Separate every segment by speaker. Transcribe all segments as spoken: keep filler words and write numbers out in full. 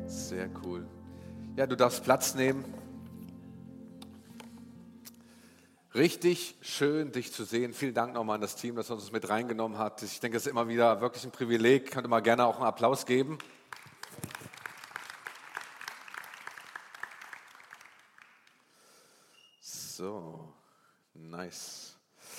Speaker 1: Sehr cool. Ja, du darfst Platz nehmen. Richtig schön, dich zu sehen. Vielen Dank nochmal an das Team, das uns mit reingenommen hat. Ich denke, es ist immer wieder wirklich ein Privileg. Könnte mal gerne auch einen Applaus geben. So, nice.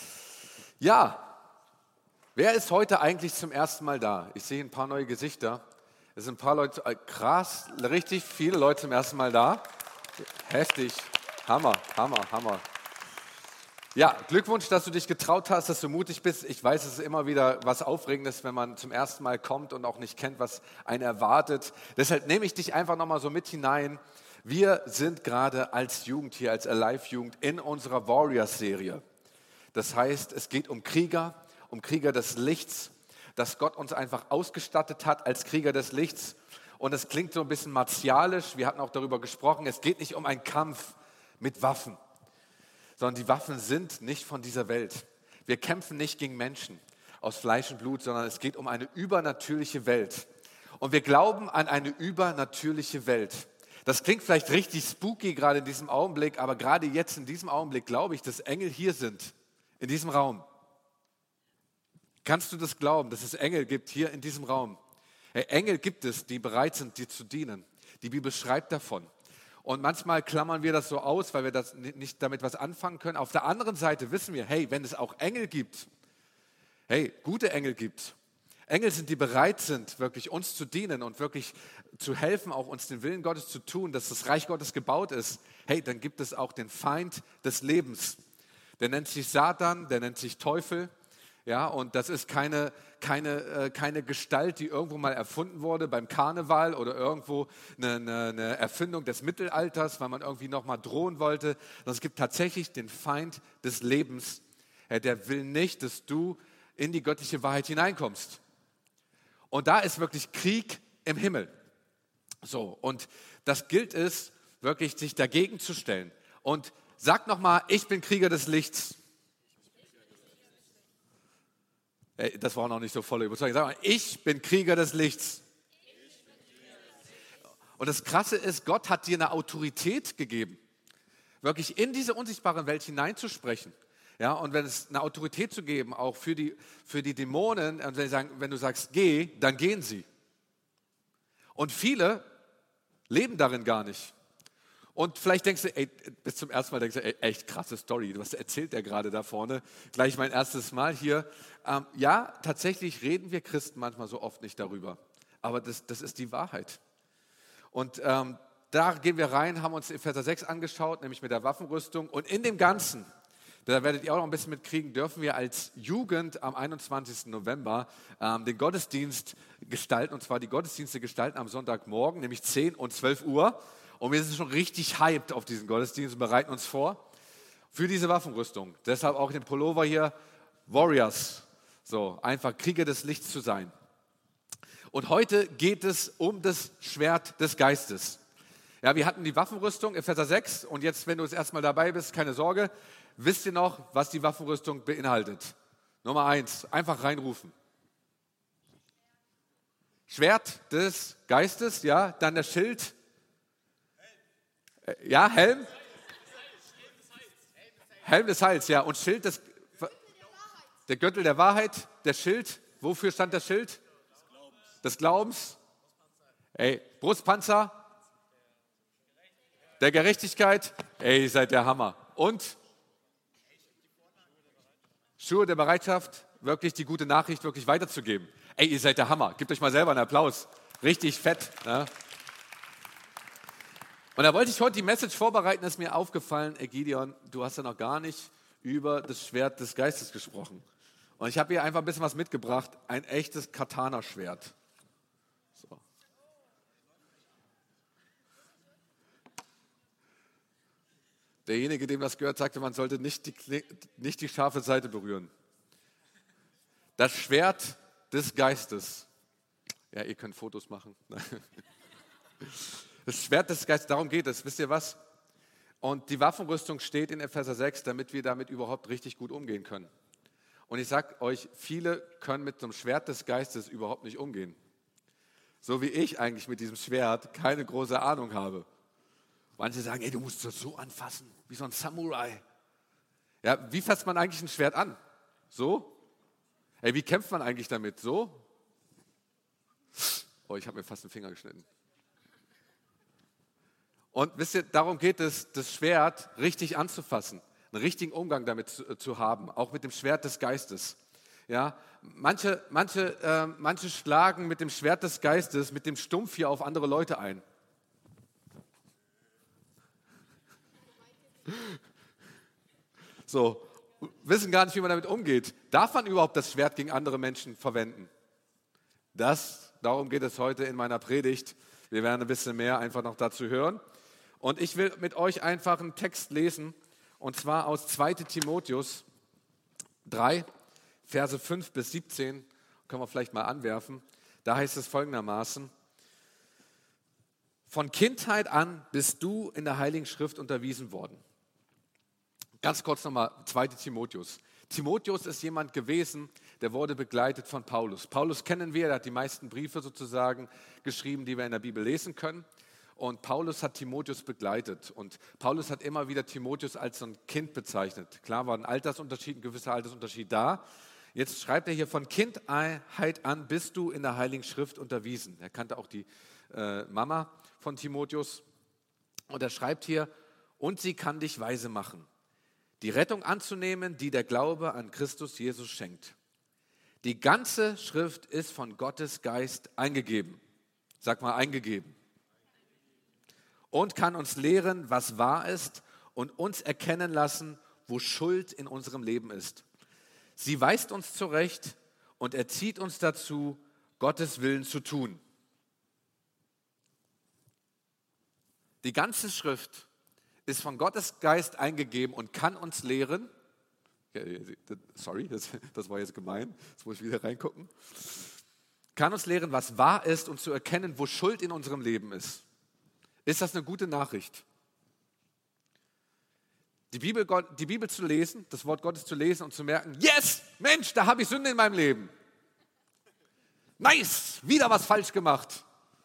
Speaker 1: Ja, wer ist heute eigentlich zum ersten Mal da? Ich sehe ein paar neue Gesichter. Es sind ein paar Leute, äh, krass, richtig viele Leute zum ersten Mal da. Heftig, Hammer, Hammer, Hammer. Ja, Glückwunsch, dass du dich getraut hast, dass du mutig bist. Ich weiß, es ist immer wieder was Aufregendes, wenn man zum ersten Mal kommt und auch nicht kennt, was einen erwartet. Deshalb nehme ich dich einfach nochmal so mit hinein. Wir sind gerade als Jugend hier, als Alive-Jugend in unserer Warriors-Serie. Das heißt, es geht um Krieger, um Krieger des Lichts, dass Gott uns einfach ausgestattet hat als Krieger des Lichts. Und es klingt so ein bisschen martialisch. Wir hatten auch darüber gesprochen, es geht nicht um einen Kampf mit Waffen, sondern die Waffen sind nicht von dieser Welt. Wir kämpfen nicht gegen Menschen aus Fleisch und Blut, sondern es geht um eine übernatürliche Welt. Und wir glauben an eine übernatürliche Welt. Das klingt vielleicht richtig spooky gerade in diesem Augenblick, aber gerade jetzt in diesem Augenblick glaube ich, dass Engel hier sind, in diesem Raum. Kannst du das glauben, dass es Engel gibt hier in diesem Raum? Hey, Engel gibt es, die bereit sind, dir zu dienen. Die Bibel schreibt davon. Und manchmal klammern wir das so aus, weil wir das nicht damit was anfangen können. Auf der anderen Seite wissen wir, hey, wenn es auch Engel gibt, hey, gute Engel gibt, Engel sind, die bereit sind, wirklich uns zu dienen und wirklich zu helfen, auch uns den Willen Gottes zu tun, dass das Reich Gottes gebaut ist, hey, dann gibt es auch den Feind des Lebens. Der nennt sich Satan, der nennt sich Teufel. Ja, und das ist keine, keine, äh, keine Gestalt, die irgendwo mal erfunden wurde beim Karneval oder irgendwo eine, eine, eine Erfindung des Mittelalters, weil man irgendwie nochmal drohen wollte. Sondern es gibt tatsächlich den Feind des Lebens. Ja, der will nicht, dass du in die göttliche Wahrheit hineinkommst. Und da ist wirklich Krieg im Himmel. So, und das gilt es, wirklich sich dagegen zu stellen. Und sag nochmal, ich bin Krieger des Lichts. Das war noch nicht so volle Überzeugung. Sag mal, ich bin Krieger des Lichts. Und das Krasse ist, Gott hat dir eine Autorität gegeben, wirklich in diese unsichtbare Welt hineinzusprechen. Ja, und wenn es eine Autorität zu geben, auch für die, für die Dämonen, und wenn, sie sagen, wenn du sagst, geh, dann gehen sie. Und viele leben darin gar nicht. Und vielleicht denkst du, ey, bis zum ersten Mal denkst du, ey, echt krasse Story, was erzählt der gerade da vorne? Gleich mein erstes Mal hier. Ähm, ja, tatsächlich reden wir Christen manchmal so oft nicht darüber, aber das, das ist die Wahrheit. Und ähm, da gehen wir rein, haben uns Epheser sechs angeschaut, nämlich mit der Waffenrüstung. Und in dem Ganzen, da werdet ihr auch noch ein bisschen mitkriegen, dürfen wir als Jugend am einundzwanzigsten November ähm, den Gottesdienst gestalten, und zwar die Gottesdienste gestalten am Sonntagmorgen, nämlich zehn und zwölf Uhr. Und wir sind schon richtig hyped auf diesen Gottesdienst und bereiten uns vor für diese Waffenrüstung. Deshalb auch den Pullover hier, Warriors. So, einfach Krieger des Lichts zu sein. Und heute geht es um das Schwert des Geistes. Ja, wir hatten die Waffenrüstung, Epheser sechs. Und jetzt, wenn du das erste Mal dabei bist, keine Sorge. Wisst ihr noch, was die Waffenrüstung beinhaltet? Nummer eins, einfach reinrufen. Schwert des Geistes, ja, dann der Schild. Ja, Helm? Helm des Heils, ja. Und Schild des, der Gürtel der Wahrheit, der Schild. Wofür stand der Schild? Des Glaubens. Ey, Brustpanzer. Der Gerechtigkeit. Ey, ihr seid der Hammer. Und Schuhe der Bereitschaft, wirklich die gute Nachricht wirklich weiterzugeben. Ey, ihr seid der Hammer. Gebt euch mal selber einen Applaus. Richtig fett. Ne? Und da wollte ich heute die Message vorbereiten, ist mir aufgefallen, ey Gideon, du hast ja noch gar nicht über das Schwert des Geistes gesprochen. Und ich habe hier einfach ein bisschen was mitgebracht, ein echtes Katana-Schwert. So. Derjenige, dem das gehört, sagte, man sollte nicht die, nicht die scharfe Seite berühren. Das Schwert des Geistes. Ja, ihr könnt Fotos machen. Das Schwert des Geistes, darum geht es, wisst ihr was? Und die Waffenrüstung steht in Epheser sechs, damit wir damit überhaupt richtig gut umgehen können. Und ich sage euch, viele können mit so einem Schwert des Geistes überhaupt nicht umgehen. So wie ich eigentlich mit diesem Schwert keine große Ahnung habe. Manche sagen, ey, du musst das so anfassen, wie so ein Samurai. Ja, wie fasst man eigentlich ein Schwert an? So? Ey, wie kämpft man eigentlich damit? So? Oh, ich habe mir fast den Finger geschnitten. Und wisst ihr, darum geht es, das Schwert richtig anzufassen, einen richtigen Umgang damit zu, zu haben, auch mit dem Schwert des Geistes. Ja, manche, manche, äh, manche schlagen mit dem Schwert des Geistes, mit dem Stumpf hier auf andere Leute ein. So, wissen gar nicht, wie man damit umgeht. Darf man überhaupt das Schwert gegen andere Menschen verwenden? Das, darum geht es heute in meiner Predigt. Wir werden ein bisschen mehr einfach noch dazu hören. Und ich will mit euch einfach einen Text lesen, und zwar aus zweiter Timotheus drei, Verse fünf bis siebzehn, können wir vielleicht mal anwerfen. Da heißt es folgendermaßen: Von Kindheit an bist du in der Heiligen Schrift unterwiesen worden. Ganz kurz nochmal, zweiter Timotheus. Timotheus ist jemand gewesen, der wurde begleitet von Paulus. Paulus kennen wir, der hat die meisten Briefe sozusagen geschrieben, die wir in der Bibel lesen können. Und Paulus hat Timotheus begleitet. Und Paulus hat immer wieder Timotheus als so ein Kind bezeichnet. Klar war ein Altersunterschied, ein gewisser Altersunterschied da. Jetzt schreibt er hier, von Kindheit an bist du in der Heiligen Schrift unterwiesen. Er kannte auch die äh, Mama von Timotheus. Und er schreibt hier, und sie kann dich weise machen, die Rettung anzunehmen, die der Glaube an Christus Jesus schenkt. Die ganze Schrift ist von Gottes Geist eingegeben. Sag mal, eingegeben. Und kann uns lehren, was wahr ist und uns erkennen lassen, wo Schuld in unserem Leben ist. Sie weist uns zurecht und erzieht uns dazu, Gottes Willen zu tun. Die ganze Schrift ist von Gottes Geist eingegeben und kann uns lehren. Sorry, das, das war jetzt gemein. Jetzt muss ich wieder reingucken. Kann uns lehren, was wahr ist und zu erkennen, wo Schuld in unserem Leben ist. Ist das eine gute Nachricht? Die Bibel, die Bibel zu lesen, das Wort Gottes zu lesen und zu merken, yes, Mensch, da habe ich Sünde in meinem Leben. Nice, wieder was falsch gemacht.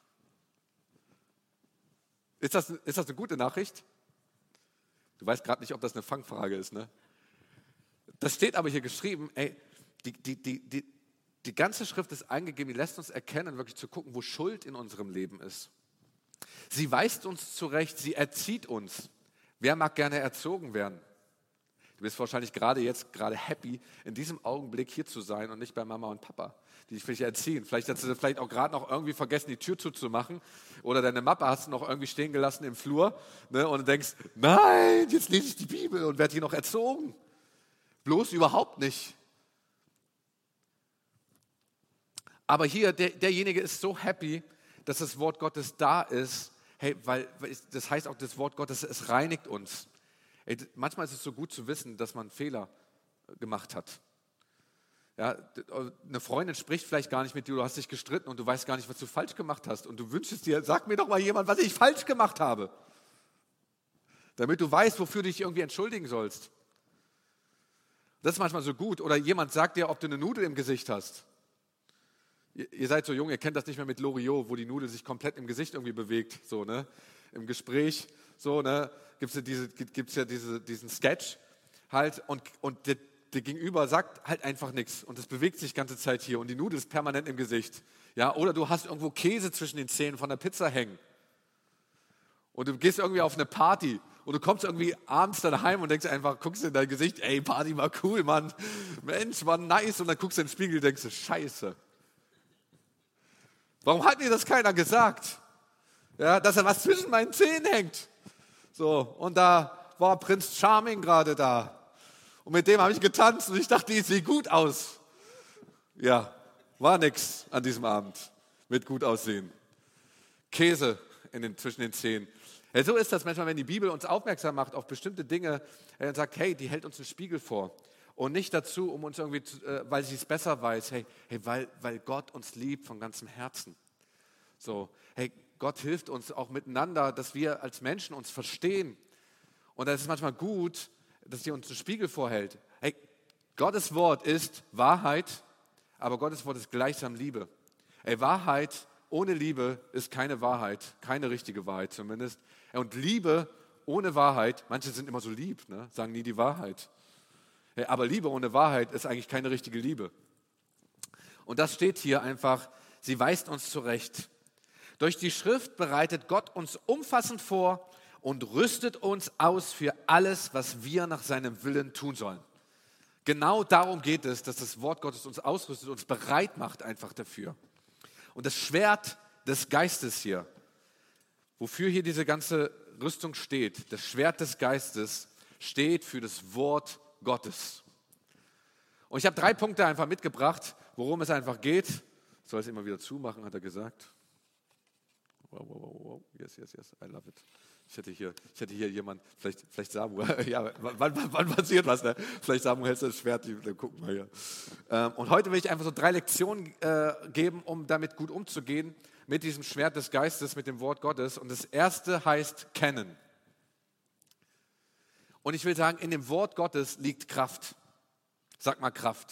Speaker 1: Ist das, ist das eine gute Nachricht? Du weißt gerade nicht, ob das eine Fangfrage ist, ne? Das steht aber hier geschrieben, ey, die, die, die, die, die ganze Schrift ist eingegeben, die lässt uns erkennen, wirklich zu gucken, wo Schuld in unserem Leben ist. Sie weist uns zurecht, sie erzieht uns. Wer mag gerne erzogen werden? Du bist wahrscheinlich gerade jetzt gerade happy, in diesem Augenblick hier zu sein und nicht bei Mama und Papa, die dich vielleicht erziehen. Vielleicht hast du vielleicht auch gerade noch irgendwie vergessen, die Tür zuzumachen, oder deine Mappe hast du noch irgendwie stehen gelassen im Flur, ne, und du denkst, nein, jetzt lese ich die Bibel und werde hier noch erzogen. Bloß überhaupt nicht. Aber hier, der, derjenige ist so happy, dass das Wort Gottes da ist. Hey, weil das heißt auch, das Wort Gottes, es reinigt uns. Hey, manchmal ist es so gut zu wissen, dass man Fehler gemacht hat. Ja, eine Freundin spricht vielleicht gar nicht mit dir, du hast dich gestritten und du weißt gar nicht, was du falsch gemacht hast. Und du wünschst dir, sag mir doch mal jemand, was ich falsch gemacht habe. Damit du weißt, wofür du dich irgendwie entschuldigen sollst. Das ist manchmal so gut. Oder jemand sagt dir, ob du eine Nudel im Gesicht hast. Ihr seid so jung, ihr kennt das nicht mehr mit Loriot, wo die Nudel sich komplett im Gesicht irgendwie bewegt, so, ne? Im Gespräch, so, ne? Gibt es ja, diese, gibt's ja diese, diesen Sketch halt und, und der, der Gegenüber sagt halt einfach nichts und es bewegt sich die ganze Zeit hier und die Nudel ist permanent im Gesicht. Ja? Oder du hast irgendwo Käse zwischen den Zähnen von der Pizza hängen und du gehst irgendwie auf eine Party und du kommst irgendwie abends dann heim und denkst einfach, guckst in dein Gesicht, ey, Party war cool, Mann, Mensch, war nice, und dann guckst du in den Spiegel und denkst, scheiße. Warum hat mir das keiner gesagt? Ja, dass er was zwischen meinen Zähnen hängt. So, und da war Prinz Charming gerade da. Und mit dem habe ich getanzt und ich dachte, die sieht gut aus. Ja, war nix an diesem Abend mit gut aussehen. Käse in den, zwischen den Zähnen. Ja, so ist das manchmal, wenn die Bibel uns aufmerksam macht auf bestimmte Dinge äh, und sagt, hey, die hält uns einen Spiegel vor. Und nicht dazu, um uns irgendwie, zu, äh, weil sie es besser weiß, hey, hey weil, weil Gott uns liebt von ganzem Herzen. So, hey, Gott hilft uns auch miteinander, dass wir als Menschen uns verstehen. Und das ist manchmal gut, dass sie uns einen Spiegel vorhält. Hey, Gottes Wort ist Wahrheit, aber Gottes Wort ist gleichsam Liebe. Hey, Wahrheit ohne Liebe ist keine Wahrheit, keine richtige Wahrheit zumindest. Und Liebe ohne Wahrheit, manche sind immer so lieb, ne? Sagen nie die Wahrheit. Ja, aber Liebe ohne Wahrheit ist eigentlich keine richtige Liebe. Und das steht hier einfach, sie weist uns zurecht. Durch die Schrift bereitet Gott uns umfassend vor und rüstet uns aus für alles, was wir nach seinem Willen tun sollen. Genau darum geht es, dass das Wort Gottes uns ausrüstet, uns bereit macht einfach dafür. Und das Schwert des Geistes hier, wofür hier diese ganze Rüstung steht, das Schwert des Geistes steht für das Wort Gottes. Und ich habe drei Punkte einfach mitgebracht, worum es einfach geht. Ich soll es immer wieder zumachen, hat er gesagt. Wow, wow, wow, wow. Yes, yes, yes, I love it. Ich hätte hier, ich hätte hier jemand, vielleicht, vielleicht Samuel, ja, wann, wann, wann passiert was, ne? Vielleicht Samuel hältst du das Schwert, dann gucken wir hier. Ähm, und heute will ich einfach so drei Lektionen äh, geben, um damit gut umzugehen, mit diesem Schwert des Geistes, mit dem Wort Gottes. Und das erste heißt kennen. Und ich will sagen, in dem Wort Gottes liegt Kraft. Sag mal Kraft.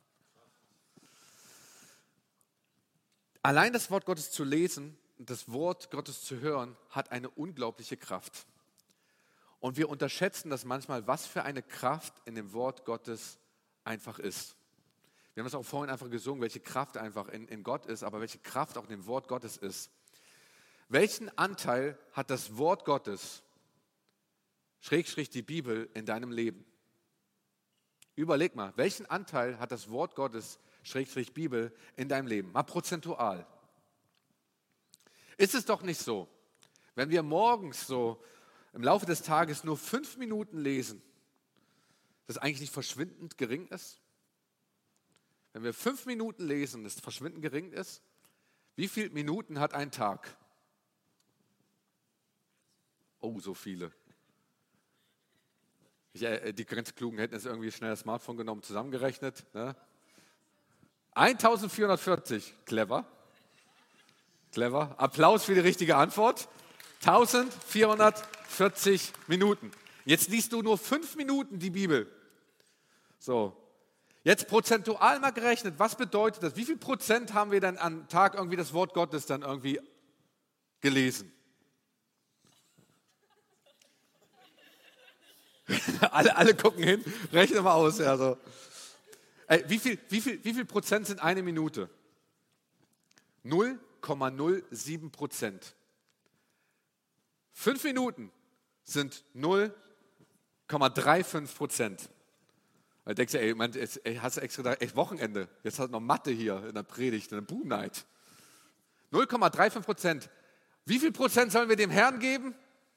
Speaker 1: Allein das Wort Gottes zu lesen, das Wort Gottes zu hören, hat eine unglaubliche Kraft. Und wir unterschätzen das manchmal, was für eine Kraft in dem Wort Gottes einfach ist. Wir haben es auch vorhin einfach gesungen, welche Kraft einfach in, in Gott ist, aber welche Kraft auch in dem Wort Gottes ist. Welchen Anteil hat das Wort Gottes, Schrägstrich die Bibel, in deinem Leben? Überleg mal, welchen Anteil hat das Wort Gottes, Schrägstrich Bibel, in deinem Leben? Mal prozentual. Ist es doch nicht so, wenn wir morgens so im Laufe des Tages nur fünf Minuten lesen, dass eigentlich nicht verschwindend gering ist? Wenn wir fünf Minuten lesen, dass verschwindend gering ist, wie viele Minuten hat ein Tag? Oh, so viele. Ich, äh, die ganz Klugen hätten jetzt irgendwie schnell das Smartphone genommen, zusammengerechnet. Ne? eintausendvierhundertvierzig, clever. Clever. Applaus für die richtige Antwort. eintausendvierhundertvierzig Minuten. Jetzt liest du nur fünf Minuten die Bibel. So. Jetzt prozentual mal gerechnet, was bedeutet das? Wie viel Prozent haben wir dann am Tag irgendwie das Wort Gottes dann irgendwie gelesen? alle, alle gucken hin, rechne mal aus. Ja, so. Ey, wie, viel, wie, viel, wie viel Prozent sind eine Minute? null Komma null sieben Prozent. Fünf Minuten sind null Komma fünfunddreißig Prozent. Da denkst du, ey, man, ey, hast du extra gedacht, ey, Wochenende, jetzt hast du noch Mathe hier in der Predigt, in der Boom Night. null Komma fünfunddreißig Prozent. Wie viel Prozent sollen wir dem Herrn geben?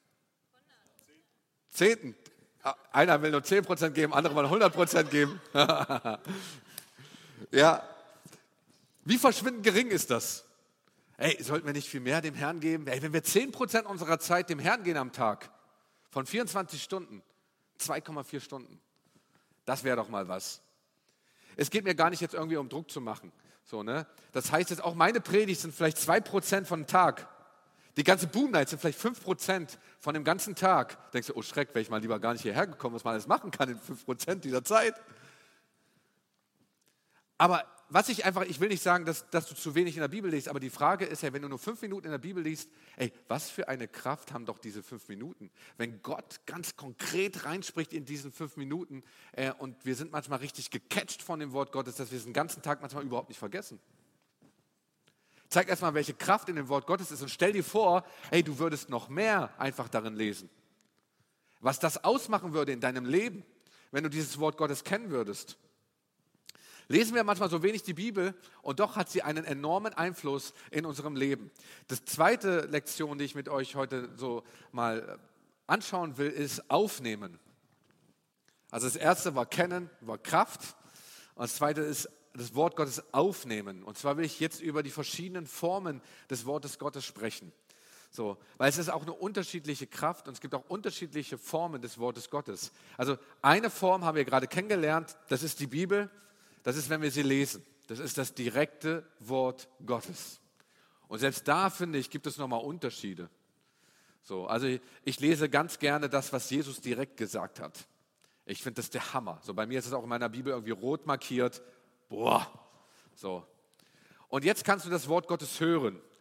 Speaker 1: Zehnten. Einer will nur zehn Prozent geben, andere wollen hundert Prozent geben. Ja. Wie verschwindend gering ist das? Ey, sollten wir nicht viel mehr dem Herrn geben? Ey, wenn wir zehn Prozent unserer Zeit dem Herrn gehen am Tag, von vierundzwanzig Stunden, zwei Komma vier Stunden, das wäre doch mal was. Es geht mir gar nicht jetzt irgendwie um Druck zu machen. So, ne? Das heißt jetzt auch, meine Predigt sind vielleicht zwei Prozent von dem Tag. Die ganze Boom Night sind vielleicht fünf Prozent von dem ganzen Tag. Da denkst du, oh Schreck, wäre ich mal lieber gar nicht hierher gekommen, was man alles machen kann in fünf Prozent dieser Zeit. Aber was ich einfach, ich will nicht sagen, dass, dass du zu wenig in der Bibel liest, aber die Frage ist ja, wenn du nur fünf Minuten in der Bibel liest, ey, was für eine Kraft haben doch diese fünf Minuten? Wenn Gott ganz konkret reinspricht in diesen fünf Minuten äh, und wir sind manchmal richtig gecatcht von dem Wort Gottes, dass wir es den ganzen Tag manchmal überhaupt nicht vergessen. Zeig erstmal, welche Kraft in dem Wort Gottes ist und stell dir vor, hey, du würdest noch mehr einfach darin lesen. Was das ausmachen würde in deinem Leben, wenn du dieses Wort Gottes kennen würdest. Lesen wir manchmal so wenig die Bibel und doch hat sie einen enormen Einfluss in unserem Leben. Das zweite Lektion, die ich mit euch heute so mal anschauen will, ist aufnehmen. Also das erste war kennen, war Kraft. Und das zweite ist das Wort Gottes aufnehmen. Und zwar will ich jetzt über die verschiedenen Formen des Wortes Gottes sprechen. So, weil es ist auch eine unterschiedliche Kraft und es gibt auch unterschiedliche Formen des Wortes Gottes. Also eine Form haben wir gerade kennengelernt, das ist die Bibel. Das ist, wenn wir sie lesen. Das ist das direkte Wort Gottes. Und selbst da, finde ich, gibt es nochmal Unterschiede. So, also ich, ich lese ganz gerne das, was Jesus direkt gesagt hat. Ich finde das der Hammer. So, bei mir ist es auch in meiner Bibel irgendwie rot markiert. Boah. So. Und jetzt kannst du das Wort Gottes hören.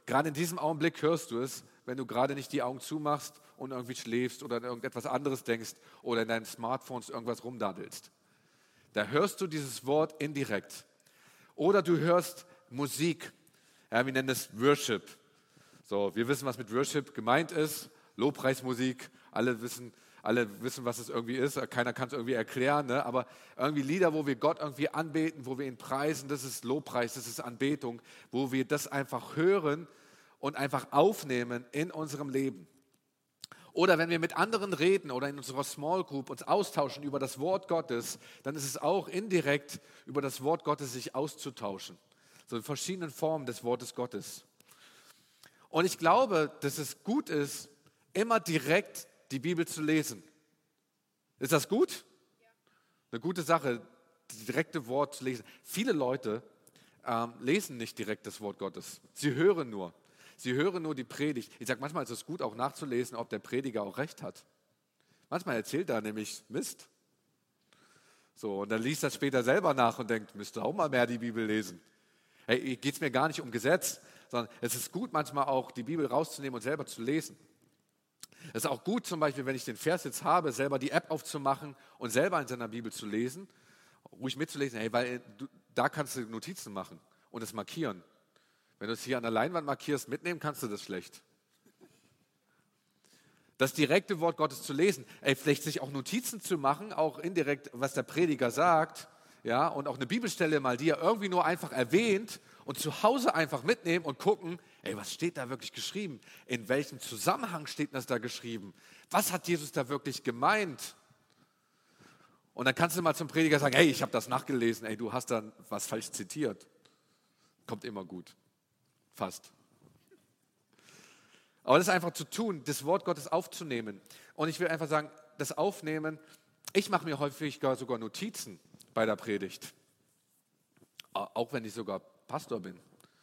Speaker 1: gerade in diesem Augenblick hörst du es, wenn du gerade nicht die Augen zumachst und irgendwie schläfst oder an irgendetwas anderes denkst oder in deinen Smartphones irgendwas rumdaddelst. Da hörst du dieses Wort indirekt. Oder du hörst Musik. Ja, wir nennen das Worship. So, wir wissen, was mit Worship gemeint ist. Lobpreismusik. Alle wissen, alle wissen, was es irgendwie ist. Keiner kann es irgendwie erklären. Ne? Aber irgendwie Lieder, wo wir Gott irgendwie anbeten, wo wir ihn preisen, das ist Lobpreis, das ist Anbetung, wo wir das einfach hören und einfach aufnehmen in unserem Leben. Oder wenn wir mit anderen reden oder in unserer Small Group uns austauschen über das Wort Gottes, dann ist es auch indirekt über das Wort Gottes sich auszutauschen. So in verschiedenen Formen des Wortes Gottes. Und ich glaube, dass es gut ist, immer direkt die Bibel zu lesen. Ist das gut? Ja. Eine gute Sache, das direkte Wort zu lesen. Viele Leute ähm, lesen nicht direkt das Wort Gottes. Sie hören nur. Sie hören nur die Predigt. Ich sage, manchmal ist es gut, auch nachzulesen, ob der Prediger auch recht hat. Manchmal erzählt er nämlich Mist. So, und dann liest er später selber nach und denkt, müsste auch mal mehr die Bibel lesen. Hey, geht es mir gar nicht um Gesetz, sondern es ist gut, manchmal auch die Bibel rauszunehmen und selber zu lesen. Es ist auch gut, zum Beispiel, wenn ich den Vers jetzt habe, selber die App aufzumachen und selber in seiner Bibel zu lesen, ruhig mitzulesen, hey, weil du, da kannst du Notizen machen und es markieren. Wenn du es hier an der Leinwand markierst, mitnehmen kannst du das schlecht. Das direkte Wort Gottes zu lesen, ey, vielleicht sich auch Notizen zu machen, auch indirekt, was der Prediger sagt, ja, und auch eine Bibelstelle mal, die er irgendwie nur einfach erwähnt und zu Hause einfach mitnehmen und gucken, ey, was steht da wirklich geschrieben? In welchem Zusammenhang steht das da geschrieben? Was hat Jesus da wirklich gemeint? Und dann kannst du mal zum Prediger sagen, hey, ich habe das nachgelesen, ey, du hast da was falsch zitiert. Kommt immer gut. Fast. Aber das ist einfach zu tun, das Wort Gottes aufzunehmen. Und ich will einfach sagen, das Aufnehmen, ich mache mir häufig sogar Notizen bei der Predigt. Auch wenn ich sogar Pastor bin.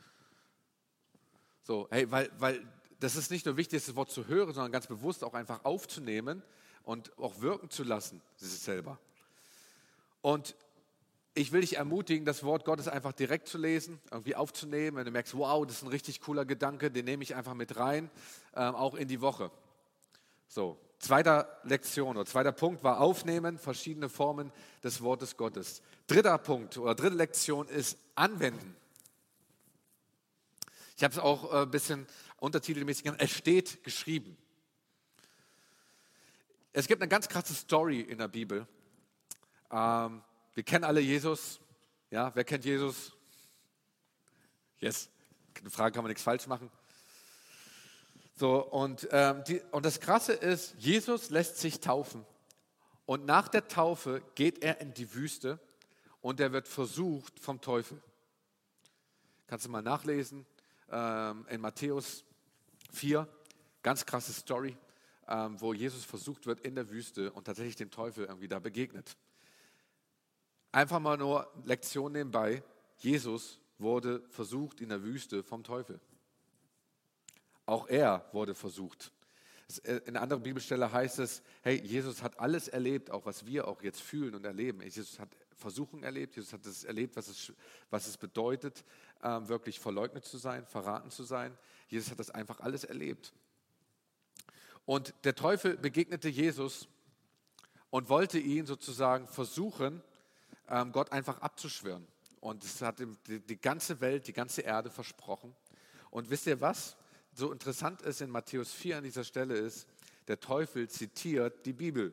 Speaker 1: So, hey, weil, weil das ist nicht nur wichtig, das Wort zu hören, sondern ganz bewusst auch einfach aufzunehmen und auch wirken zu lassen, sich selber. Und ich will dich ermutigen, das Wort Gottes einfach direkt zu lesen, irgendwie aufzunehmen. Wenn du merkst, wow, das ist ein richtig cooler Gedanke, den nehme ich einfach mit rein, ähm, auch in die Woche. So, zweiter Lektion oder zweiter Punkt war aufnehmen, verschiedene Formen des Wortes Gottes. Dritter Punkt oder dritte Lektion ist anwenden. Ich habe es auch ein bisschen untertitelmäßig genannt, es steht geschrieben. Es gibt eine ganz krasse Story in der Bibel. Ähm, Wir kennen alle Jesus. Ja, wer kennt Jesus? Yes. Eine Frage, kann man nichts falsch machen. So, und, ähm, die, und das Krasse ist, Jesus lässt sich taufen. Und nach der Taufe geht er in die Wüste und er wird versucht vom Teufel. Kannst du mal nachlesen ähm, in Matthäus vier. Ganz krasse Story, ähm, wo Jesus versucht wird in der Wüste und tatsächlich dem Teufel irgendwie da begegnet. Einfach mal nur Lektion nebenbei. Jesus wurde versucht in der Wüste vom Teufel. Auch er wurde versucht. In einer anderen Bibelstelle heißt es, hey, Jesus hat alles erlebt, auch was wir auch jetzt fühlen und erleben. Jesus hat Versuchung erlebt, Jesus hat das erlebt, was es, was es bedeutet, ähm, wirklich verleugnet zu sein, verraten zu sein. Jesus hat das einfach alles erlebt. Und der Teufel begegnete Jesus und wollte ihn sozusagen versuchen, Gott einfach abzuschwören. Und es hat ihm die, die ganze Welt, die ganze Erde versprochen. Und wisst ihr was? So interessant ist in Matthäus vier an dieser Stelle ist, der Teufel zitiert die Bibel.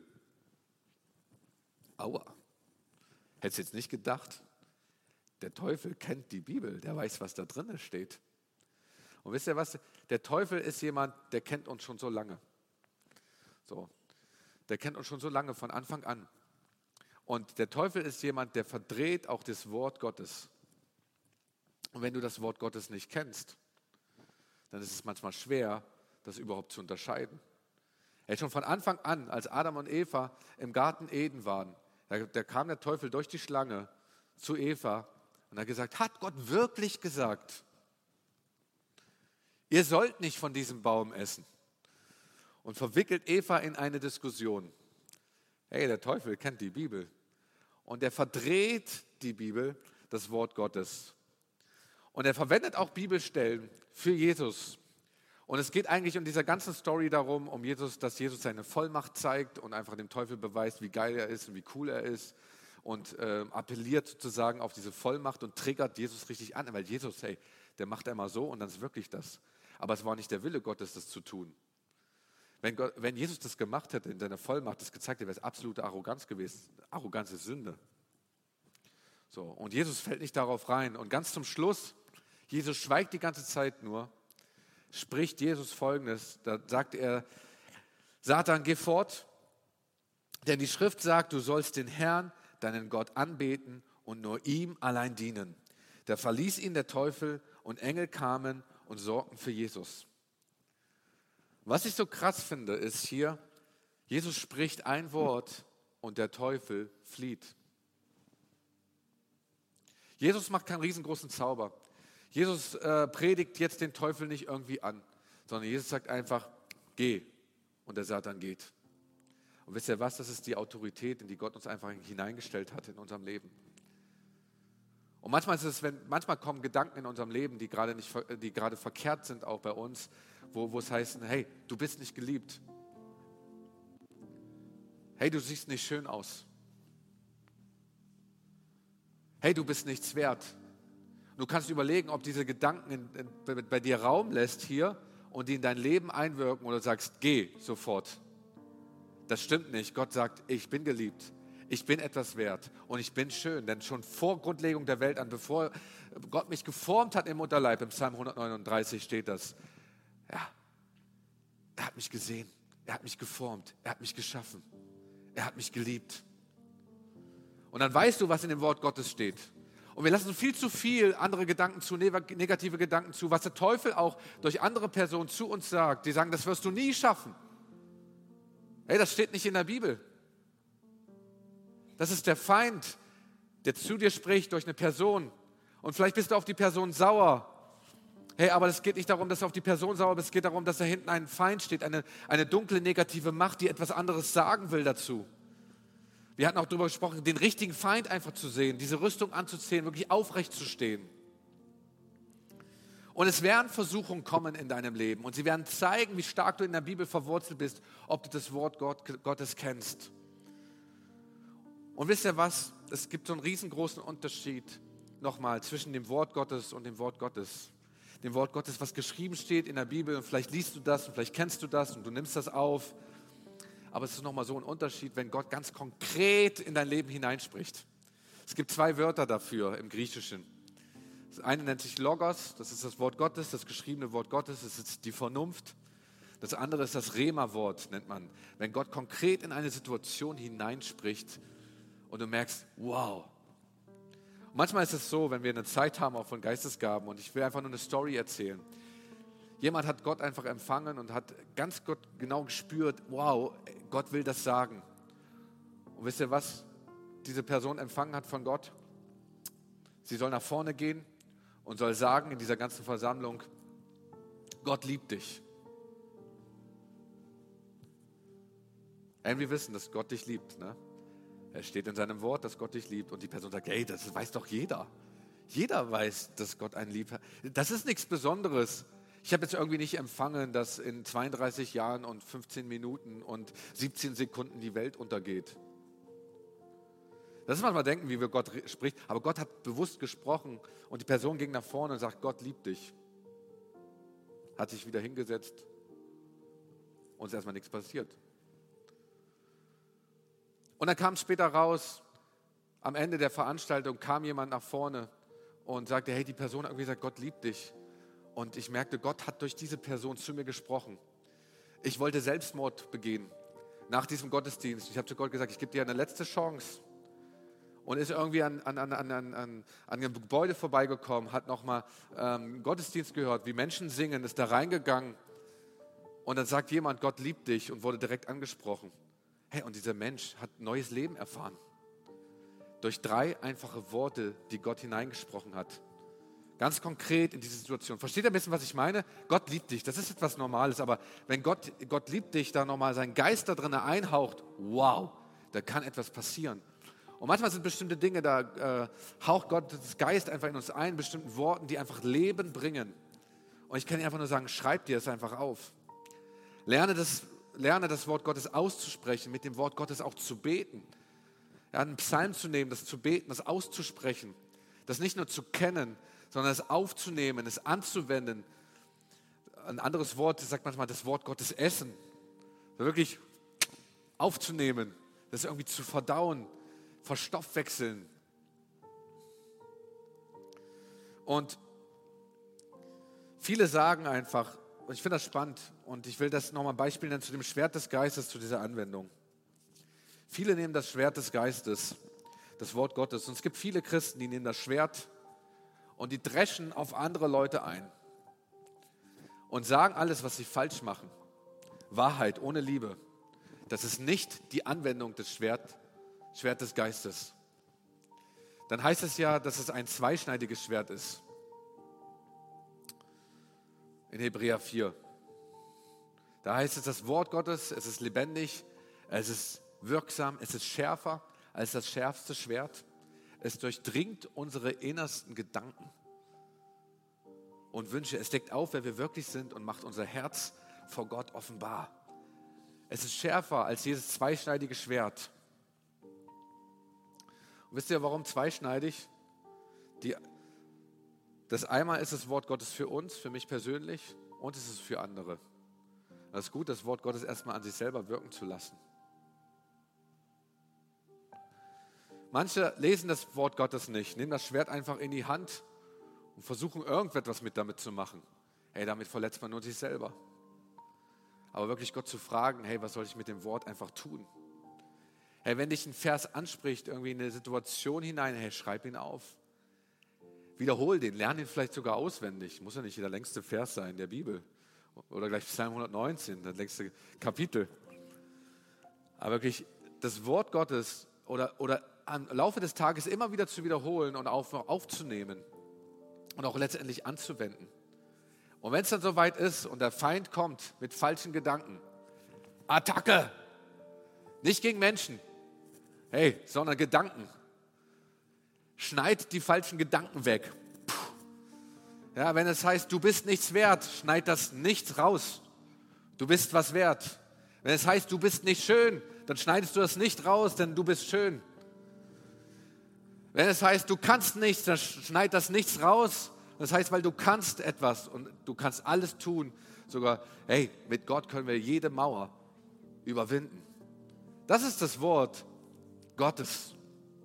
Speaker 1: Aua. Hättest du jetzt nicht gedacht? Der Teufel kennt die Bibel, der weiß, was da drin steht. Und wisst ihr was? Der Teufel ist jemand, der kennt uns schon so lange. So. Der kennt uns schon so lange, von Anfang an. Und der Teufel ist jemand, der verdreht auch das Wort Gottes. Und wenn du das Wort Gottes nicht kennst, dann ist es manchmal schwer, das überhaupt zu unterscheiden. Hey, schon von Anfang an, als Adam und Eva im Garten Eden waren, da, da kam der Teufel durch die Schlange zu Eva und hat gesagt, hat Gott wirklich gesagt, ihr sollt nicht von diesem Baum essen? Und verwickelt Eva in eine Diskussion. Hey, der Teufel kennt die Bibel und er verdreht die Bibel, das Wort Gottes. Und er verwendet auch Bibelstellen für Jesus. Und es geht eigentlich in dieser ganzen Story darum, um Jesus, dass Jesus seine Vollmacht zeigt und einfach dem Teufel beweist, wie geil er ist und wie cool er ist. Und äh, appelliert sozusagen auf diese Vollmacht und triggert Jesus richtig an. Weil Jesus, hey, der macht einmal so und dann ist wirklich das. Aber es war nicht der Wille Gottes, das zu tun. Wenn, Gott, wenn Jesus das gemacht hätte, in seiner Vollmacht das gezeigt hätte, wäre es absolute Arroganz gewesen. Arroganz ist Sünde. So, und Jesus fällt nicht darauf rein. Und ganz zum Schluss, Jesus schweigt die ganze Zeit nur, spricht Jesus Folgendes. Da sagt er, Satan, geh fort, denn die Schrift sagt, du sollst den Herrn, deinen Gott, anbeten und nur ihm allein dienen. Da verließ ihn der Teufel und Engel kamen und sorgten für Jesus. Was ich so krass finde, ist hier, Jesus spricht ein Wort und der Teufel flieht. Jesus macht keinen riesengroßen Zauber. Jesus äh, predigt jetzt den Teufel nicht irgendwie an, sondern Jesus sagt einfach, geh, und der Satan geht. Und wisst ihr was, das ist die Autorität, in die Gott uns einfach hineingestellt hat in unserem Leben. Und manchmal ist es, wenn, manchmal kommen Gedanken in unserem Leben, die gerade nicht, die gerade verkehrt sind auch bei uns, wo, wo es heißt, hey, du bist nicht geliebt. Hey, du siehst nicht schön aus. Hey, du bist nichts wert. Du kannst überlegen, ob diese Gedanken in, in, bei dir Raum lässt hier und die in dein Leben einwirken oder sagst, geh sofort. Das stimmt nicht. Gott sagt, ich bin geliebt, ich bin etwas wert und ich bin schön. Denn schon vor Grundlegung der Welt an, bevor Gott mich geformt hat im Mutterleib, im Psalm hundertneununddreißig steht das, ja, er hat mich gesehen, er hat mich geformt, er hat mich geschaffen, er hat mich geliebt. Und dann weißt du, was in dem Wort Gottes steht. Und wir lassen viel zu viel andere Gedanken zu, negative Gedanken zu, was der Teufel auch durch andere Personen zu uns sagt. Die sagen, das wirst du nie schaffen. Hey, das steht nicht in der Bibel. Das ist der Feind, der zu dir spricht durch eine Person. Und vielleicht bist du auf die Person sauer. Hey, aber es geht nicht darum, dass du auf die Person sauer bist. Es geht darum, dass da hinten ein Feind steht, eine, eine dunkle, negative Macht, die etwas anderes sagen will dazu. Wir hatten auch darüber gesprochen, den richtigen Feind einfach zu sehen, diese Rüstung anzuziehen, wirklich aufrecht zu stehen. Und es werden Versuchungen kommen in deinem Leben und sie werden zeigen, wie stark du in der Bibel verwurzelt bist, ob du das Wort Gott, Gottes kennst. Und wisst ihr was? Es gibt so einen riesengroßen Unterschied nochmal zwischen dem Wort Gottes und dem Wort Gottes. Dem Wort Gottes, was geschrieben steht in der Bibel und vielleicht liest du das und vielleicht kennst du das und du nimmst das auf. Aber es ist nochmal so ein Unterschied, wenn Gott ganz konkret in dein Leben hineinspricht. Es gibt zwei Wörter dafür im Griechischen. Das eine nennt sich Logos, das ist das Wort Gottes, das geschriebene Wort Gottes, das ist die Vernunft. Das andere ist das Rema-Wort, nennt man. Wenn Gott konkret in eine Situation hineinspricht und du merkst, wow. Und manchmal ist es so, wenn wir eine Zeit haben, auch von Geistesgaben, und ich will einfach nur eine Story erzählen. Jemand hat Gott einfach empfangen und hat ganz Gott genau gespürt, wow, Gott will das sagen. Und wisst ihr, was diese Person empfangen hat von Gott? Sie soll nach vorne gehen und soll sagen in dieser ganzen Versammlung, Gott liebt dich. Und wir wissen, dass Gott dich liebt. Ne? Es steht in seinem Wort, dass Gott dich liebt. Und die Person sagt, hey, das weiß doch jeder. Jeder weiß, dass Gott einen liebt. Das ist nichts Besonderes. Ich habe jetzt irgendwie nicht empfangen, dass in zweiunddreißig Jahren und fünfzehn Minuten und siebzehn Sekunden die Welt untergeht. Das ist manchmal denken, wie wir Gott spricht. Aber Gott hat bewusst gesprochen und die Person ging nach vorne und sagt, Gott liebt dich. Hat sich wieder hingesetzt und es ist erstmal nichts passiert. Und dann kam es später raus, am Ende der Veranstaltung kam jemand nach vorne und sagte, hey, die Person hat irgendwie gesagt, Gott liebt dich. Und ich merkte, Gott hat durch diese Person zu mir gesprochen. Ich wollte Selbstmord begehen nach diesem Gottesdienst. Ich habe zu Gott gesagt, ich gebe dir eine letzte Chance. Und ist irgendwie an, an, an, an, an, an einem Gebäude vorbeigekommen, hat nochmal ähm, Gottesdienst gehört, wie Menschen singen, ist da reingegangen. Und dann sagt jemand, Gott liebt dich und wurde direkt angesprochen. Hey, und dieser Mensch hat neues Leben erfahren. Durch drei einfache Worte, die Gott hineingesprochen hat. Ganz konkret in diese Situation. Versteht ihr ein bisschen, was ich meine? Gott liebt dich, das ist etwas Normales, aber wenn Gott, Gott liebt dich, da nochmal seinen Geist da drin einhaucht, wow, da kann etwas passieren. Und manchmal sind bestimmte Dinge, da äh, haucht Gottes Geist einfach in uns ein, bestimmten Worten, die einfach Leben bringen. Und ich kann dir einfach nur sagen, schreib dir es einfach auf. Lerne das, lerne das Wort Gottes auszusprechen, mit dem Wort Gottes auch zu beten. Ja, einen Psalm zu nehmen, das zu beten, das auszusprechen. Das nicht nur zu kennen, sondern es aufzunehmen, es anzuwenden. Ein anderes Wort, das sagt manchmal das Wort Gottes essen. Wirklich aufzunehmen, das irgendwie zu verdauen, verstoffwechseln. Und viele sagen einfach, und ich finde das spannend, und ich will das nochmal ein Beispiel nennen zu dem Schwert des Geistes, zu dieser Anwendung. Viele nehmen das Schwert des Geistes, das Wort Gottes, und es gibt viele Christen, die nehmen das Schwert und die dreschen auf andere Leute ein und sagen alles, was sie falsch machen. Wahrheit ohne Liebe, das ist nicht die Anwendung des Schwert, Schwert des Geistes. Dann heißt es ja, dass es ein zweischneidiges Schwert ist. In Hebräer vier. Da heißt es, das Wort Gottes, es ist lebendig, es ist wirksam, es ist schärfer als das schärfste Schwert. Es durchdringt unsere innersten Gedanken und Wünsche. Es deckt auf, wer wir wirklich sind und macht unser Herz vor Gott offenbar. Es ist schärfer als jedes zweischneidige Schwert. Und wisst ihr, warum zweischneidig? Die, das einmal ist das Wort Gottes für uns, für mich persönlich, und es ist für andere. Es ist gut, das Wort Gottes erstmal an sich selber wirken zu lassen. Manche lesen das Wort Gottes nicht, nehmen das Schwert einfach in die Hand und versuchen irgendetwas mit damit zu machen. Hey, damit verletzt man nur sich selber. Aber wirklich Gott zu fragen, hey, was soll ich mit dem Wort einfach tun? Hey, wenn dich ein Vers anspricht, irgendwie in eine Situation hinein, hey, schreib ihn auf. Wiederhol den, lerne ihn vielleicht sogar auswendig. Muss ja nicht der längste Vers sein der Bibel. Oder gleich Psalm hundertneunzehn, das längste Kapitel. Aber wirklich das Wort Gottes oder, oder am Laufe des Tages immer wieder zu wiederholen und auf, aufzunehmen und auch letztendlich anzuwenden. Und wenn es dann soweit ist und der Feind kommt mit falschen Gedanken, Attacke! Nicht gegen Menschen, hey, sondern Gedanken. Schneid die falschen Gedanken weg. Puh. Ja, wenn es heißt, du bist nichts wert, schneid das nicht raus. Du bist was wert. Wenn es heißt, du bist nicht schön, dann schneidest du das nicht raus, denn du bist schön. Wenn es heißt, du kannst nichts, dann schneid das nichts raus. Das heißt, weil du kannst etwas und du kannst alles tun. Sogar, hey, mit Gott können wir jede Mauer überwinden. Das ist das Wort Gottes.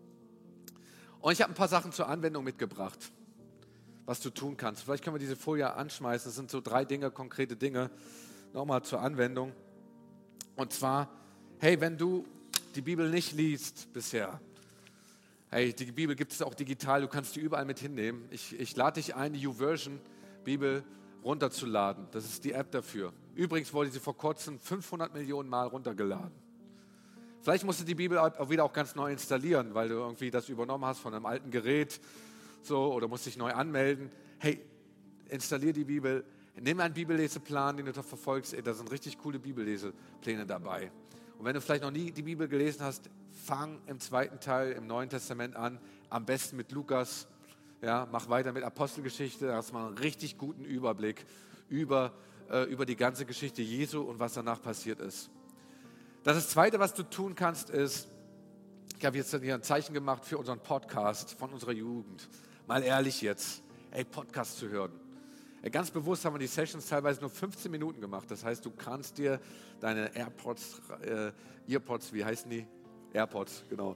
Speaker 1: Und ich habe ein paar Sachen zur Anwendung mitgebracht, was du tun kannst. Vielleicht können wir diese Folie anschmeißen. Das sind so drei Dinge, konkrete Dinge, nochmal zur Anwendung. Und zwar, hey, wenn du die Bibel nicht liest bisher, hey, die Bibel gibt es auch digital, du kannst die überall mit hinnehmen. Ich, ich lade dich ein, die YouVersion Bibel runterzuladen. Das ist die App dafür. Übrigens wurde sie vor kurzem fünfhundert Millionen Mal runtergeladen. Vielleicht musst du die Bibel auch wieder auch ganz neu installieren, weil du irgendwie das übernommen hast von einem alten Gerät, so, oder musst dich neu anmelden. Hey, installier die Bibel, nimm einen Bibelleseplan, den du da verfolgst. Ey, da sind richtig coole Bibellesepläne dabei. Und wenn du vielleicht noch nie die Bibel gelesen hast, fang im zweiten Teil im Neuen Testament an, am besten mit Lukas. Ja, mach weiter mit Apostelgeschichte, da hast du mal einen richtig guten Überblick über, äh, über die ganze Geschichte Jesu und was danach passiert ist. Das Zweite, was du tun kannst, ist, ich habe jetzt hier ein Zeichen gemacht für unseren Podcast von unserer Jugend. Mal ehrlich jetzt, ey, Podcast zu hören. Ey, ganz bewusst haben wir die Sessions teilweise nur fünfzehn Minuten gemacht. Das heißt, du kannst dir deine AirPods, äh, Earpods, wie heißen die? AirPods, genau.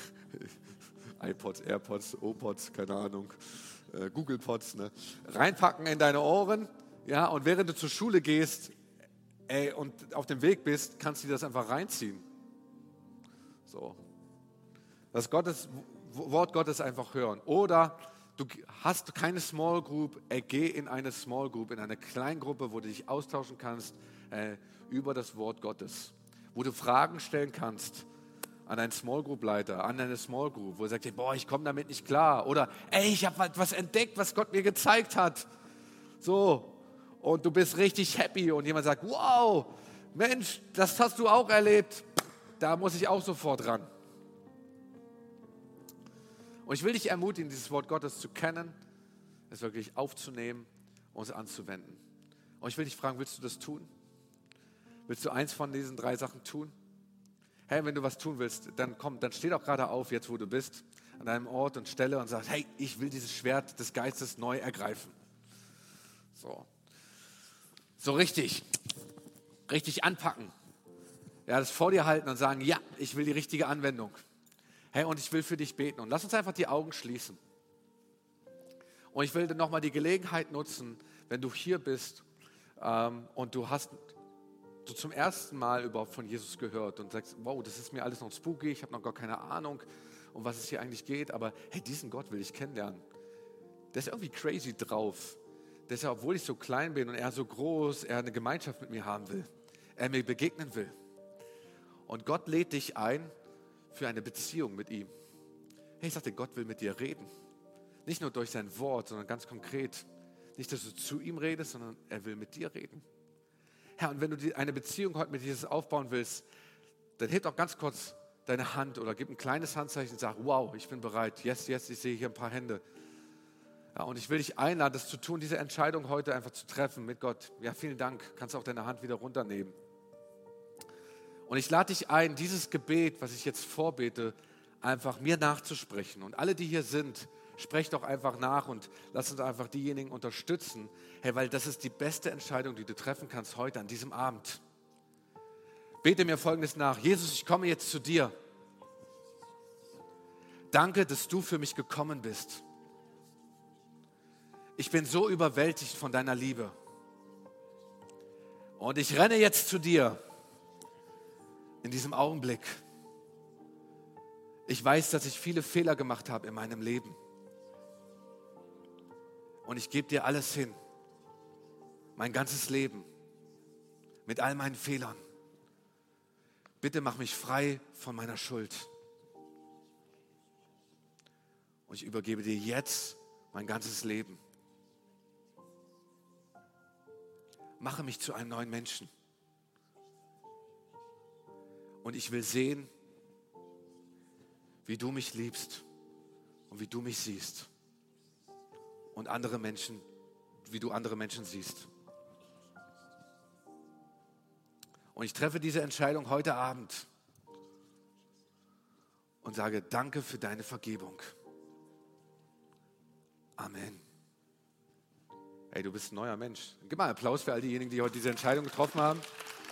Speaker 1: iPods, AirPods, O-Pods, keine Ahnung, äh, Google-Pods, ne? Reinpacken in deine Ohren, ja, und während du zur Schule gehst, ey, und auf dem Weg bist, kannst du dir das einfach reinziehen. So. Das Gottes, Wort Gottes einfach hören. Oder du hast keine Small Group, ey, geh in eine Small Group, in eine Kleingruppe, wo du dich austauschen kannst äh, über das Wort Gottes. Wo du Fragen stellen kannst an einen Small Group Leiter, an eine Small Group, wo er sagt, boah, ich komme damit nicht klar. Oder, ey, ich habe was entdeckt, was Gott mir gezeigt hat. So. Und du bist richtig happy und jemand sagt, wow, Mensch, das hast du auch erlebt. Da muss ich auch sofort ran. Und ich will dich ermutigen, dieses Wort Gottes zu kennen, es wirklich aufzunehmen und es anzuwenden. Und ich will dich fragen, willst du das tun? Willst du eins von diesen drei Sachen tun? Hey, wenn du was tun willst, dann komm, dann steh doch gerade auf, jetzt wo du bist, an deinem Ort und Stelle und sag, hey, ich will dieses Schwert des Geistes neu ergreifen. So. So richtig. Richtig anpacken. Ja, das vor dir halten und sagen, ja, ich will die richtige Anwendung. Hey, und ich will für dich beten. Und lass uns einfach die Augen schließen. Und ich will nochmal die Gelegenheit nutzen, wenn du hier bist ähm, und du hast du zum ersten Mal überhaupt von Jesus gehört und sagst, wow, das ist mir alles noch spooky, ich habe noch gar keine Ahnung, um was es hier eigentlich geht, aber hey, diesen Gott will ich kennenlernen. Der ist irgendwie crazy drauf. Der ist ja, obwohl ich so klein bin und er so groß, er eine Gemeinschaft mit mir haben will, er mir begegnen will. Und Gott lädt dich ein für eine Beziehung mit ihm. Hey, ich sagte, Gott will mit dir reden. Nicht nur durch sein Wort, sondern ganz konkret. Nicht, dass du zu ihm redest, sondern er will mit dir reden. Herr, und wenn du eine Beziehung heute mit Jesus aufbauen willst, dann heb doch ganz kurz deine Hand oder gib ein kleines Handzeichen und sag, wow, ich bin bereit. Yes, yes, ich sehe hier ein paar Hände. Ja, und ich will dich einladen, das zu tun, diese Entscheidung heute einfach zu treffen mit Gott. Ja, vielen Dank. Kannst auch deine Hand wieder runternehmen. Und ich lade dich ein, dieses Gebet, was ich jetzt vorbete, einfach mir nachzusprechen. Und alle, die hier sind, sprecht doch einfach nach und lass uns einfach diejenigen unterstützen. Hey, weil das ist die beste Entscheidung, die du treffen kannst heute an diesem Abend. Bete mir Folgendes nach. Jesus, ich komme jetzt zu dir. Danke, dass du für mich gekommen bist. Ich bin so überwältigt von deiner Liebe. Und ich renne jetzt zu dir in diesem Augenblick. Ich weiß, dass ich viele Fehler gemacht habe in meinem Leben. Und ich gebe dir alles hin. Mein ganzes Leben. Mit all meinen Fehlern. Bitte mach mich frei von meiner Schuld. Und ich übergebe dir jetzt mein ganzes Leben. Mache mich zu einem neuen Menschen. Und ich will sehen, wie du mich liebst und wie du mich siehst. Und andere Menschen, wie du andere Menschen siehst. Und ich treffe diese Entscheidung heute Abend und sage, danke für deine Vergebung. Amen. Hey, du bist ein neuer Mensch. Gib mal einen Applaus für all diejenigen, die heute diese Entscheidung getroffen haben.